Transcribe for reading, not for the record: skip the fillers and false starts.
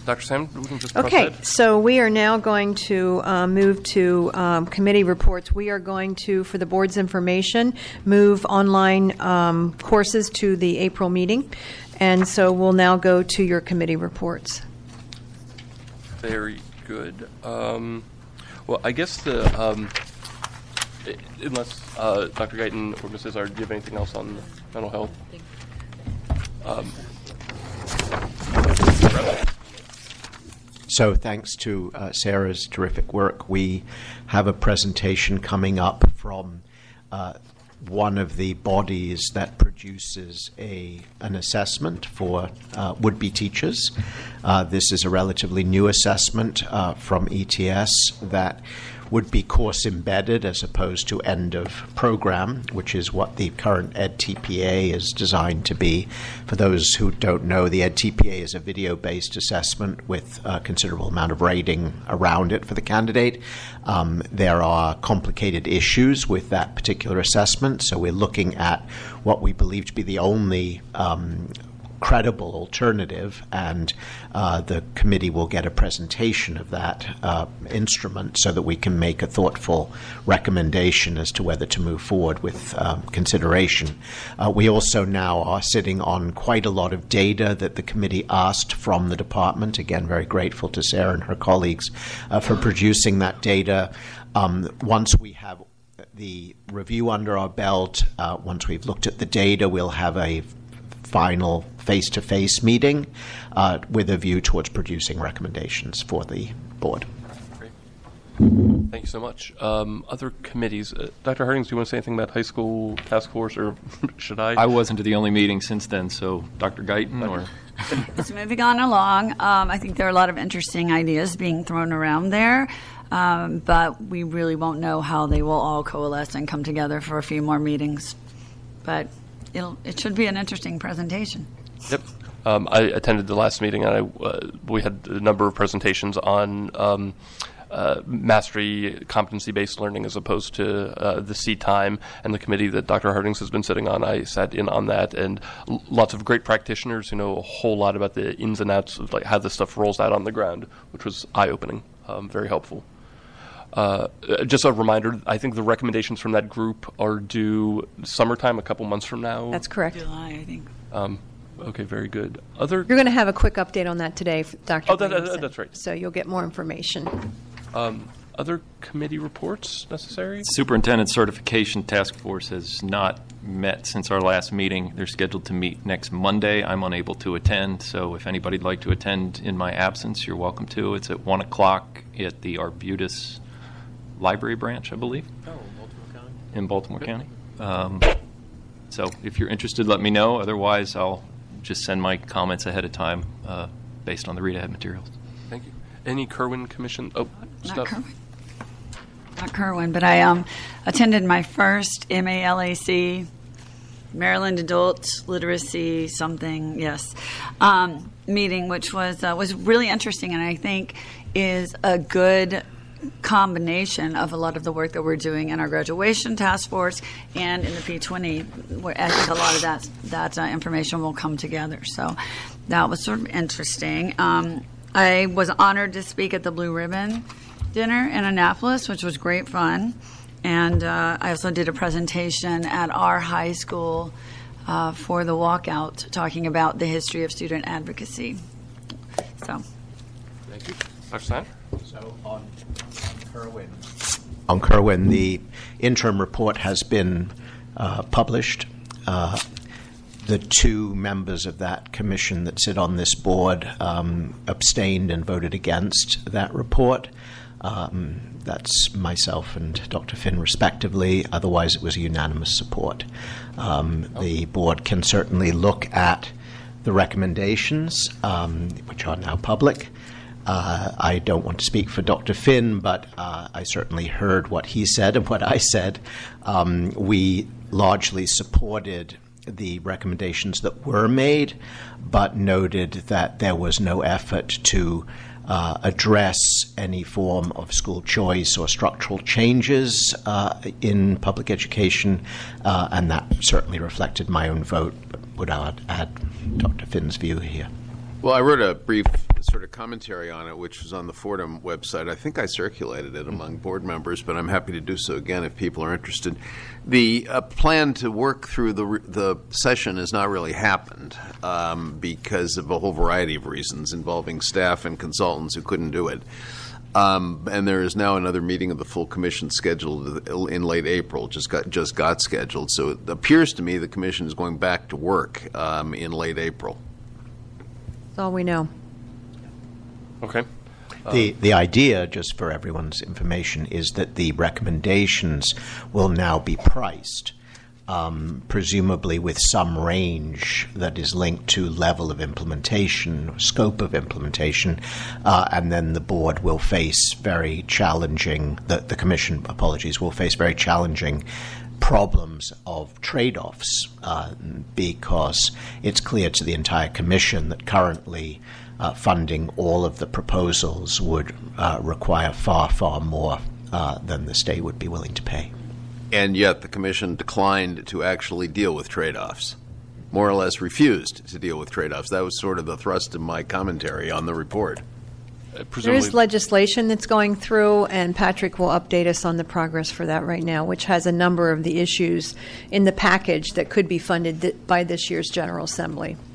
Dr. Sam, we can just Okay, proceed. so we are now going to move to committee reports. We are going to, for the board's information, move online courses to the April meeting. And so we'll now go to your committee reports. Very good. Well, I guess unless Dr. Guyton or Mrs. Izzard, do you have anything else on mental health? So thanks to Sarah's terrific work, we have a presentation coming up from one of the bodies that produces an assessment for would-be teachers. This is a relatively new assessment from ETS that would be course embedded as opposed to end of program, which is what the current EdTPA is designed to be. For those who don't know, the EdTPA is a video-based assessment with a considerable amount of rating around it for the candidate. There are complicated issues with that particular assessment, so we're looking at what we believe to be the only credible alternative, and the committee will get a presentation of that instrument so that we can make a thoughtful recommendation as to whether to move forward with consideration. We also now are sitting on quite a lot of data that the committee asked from the department. Again, very grateful to Sarah and her colleagues for producing that data. Once we have the review under our belt, once we've looked at the data, we'll have a final face-to-face meeting with a view towards producing recommendations for the board. Great. Thank you so much. Other committees. Dr. Hardings, do you want to say anything about high school task force, or should I? I wasn't to the only meeting since then, so Dr. Guyton or... It's moving on along. I think there are a lot of interesting ideas being thrown around there, but we really won't know how they will all coalesce and come together for a few more meetings. But it should be an interesting presentation. Yep. I attended the last meeting, and we had a number of presentations on mastery, competency-based learning as opposed to the seat time, and the committee that Dr. Hardings has been sitting on, I sat in on that, and lots of great practitioners who know a whole lot about the ins and outs of like how this stuff rolls out on the ground, which was eye-opening, very helpful. Just a reminder, I think the recommendations from that group are due summertime, a couple months from now. That's correct. July, I think. Okay, very good. You're going to have a quick update on that today, Dr. Oh, that's right. So you'll get more information. Other committee reports necessary? Superintendent Certification Task Force has not met since our last meeting. They're scheduled to meet next Monday. I'm unable to attend, so if anybody'd like to attend in my absence, you're welcome to. It's at 1 o'clock at the Arbutus Library branch, I believe. Oh, Baltimore County. In Baltimore County. So if you're interested, let me know. Otherwise, I'll just send my comments ahead of time based on the read-ahead materials. Thank you. Any Kerwin Commission? Oh, stuff. Not Kerwin, but I attended my first MALAC, Maryland Adult Literacy meeting, which was really interesting, and I think is a good combination of a lot of the work that we're doing in our graduation task force and in the P20, where I think a lot of that information will come together. So that was sort of interesting. I was honored to speak at the Blue Ribbon Dinner in Annapolis, which was great fun. And I also did a presentation at our high school for the walkout, talking about the history of student advocacy. So, thank you. Dr. Stein? So on Kerwin, the interim report has been published. The two members of that commission that sit on this board abstained and voted against that report. That's myself and Dr. Finn, respectively. Otherwise, it was unanimous support. The board can certainly look at the recommendations, which are now public. I don't want to speak for Dr. Finn, but I certainly heard what he said and what I said. We largely supported the recommendations that were made, but noted that there was no effort to address any form of school choice or structural changes in public education, and that certainly reflected my own vote, but would I add Dr. Finn's view here. Well, I wrote a brief sort of commentary on it, which was on the Fordham website. I think I circulated it among board members, but I'm happy to do so again if people are interested. The plan to work through the session has not really happened because of a whole variety of reasons involving staff and consultants who couldn't do it. And there is now another meeting of the full commission scheduled in late April, just got scheduled. So it appears to me the commission is going back to work in late April. That's all we know. Okay. The idea, just for everyone's information, is that the recommendations will now be priced, presumably with some range that is linked to level of implementation, scope of implementation, and then the board will face very challenging, the commission, apologies, will face very challenging problems of trade-offs because it's clear to the entire commission that currently funding all of the proposals would require far, far more than the state would be willing to pay. And yet the commission declined to actually deal with trade-offs, more or less refused to deal with trade-offs. That was sort of the thrust of my commentary on the report. There is legislation that's going through, and Patrick will update us on the progress for that right now, which has a number of the issues in the package that could be funded by this year's General Assembly.